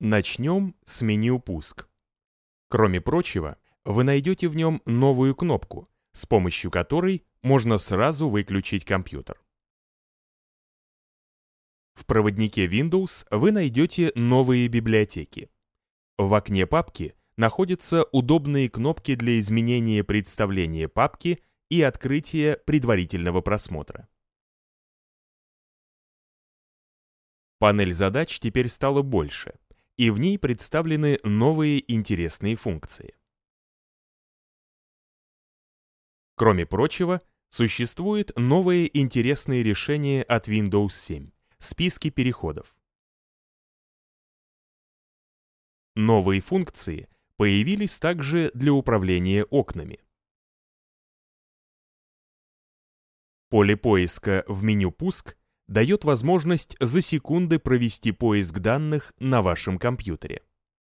Начнем с меню «Пуск». Кроме прочего, вы найдете в нем новую кнопку, с помощью которой можно сразу выключить компьютер. В проводнике Windows вы найдете новые библиотеки. В окне папки находятся удобные кнопки для изменения представления папки и открытия предварительного просмотра. Панель задач теперь стала больше, и в ней представлены новые интересные функции. Кроме прочего, существует новое интересное решение от Windows 7 – списки переходов. Новые функции появились также для управления окнами. Поле поиска в меню «Пуск» дает возможность за секунды провести поиск данных на вашем компьютере.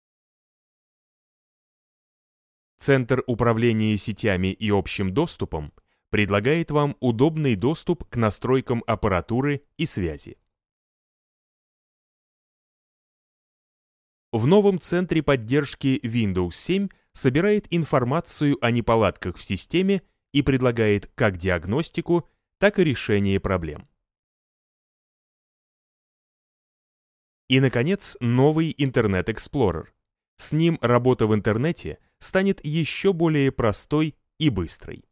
Центр управления сетями и общим доступом предлагает вам удобный доступ к настройкам аппаратуры и связи. В новом центре поддержки Windows 7 собирает информацию о неполадках в системе и предлагает как диагностику, так и решение проблем. И, наконец, новый Internet Explorer. С ним работа в интернете станет еще более простой и быстрой.